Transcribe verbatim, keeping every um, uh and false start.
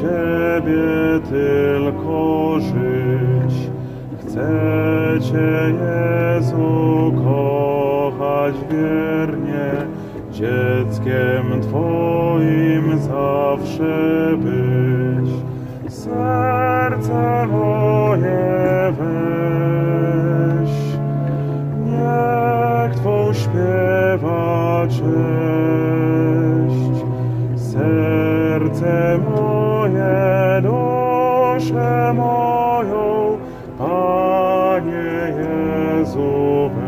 Ciebie tylko żyć. Chcę Cię, Jezu, kochać wiernie, dzieckiem Twoim zawsze być. Serce moje weź, niech Twą śpiewa cześć. Serce moje, duszę moją, Panie Jezu, weź.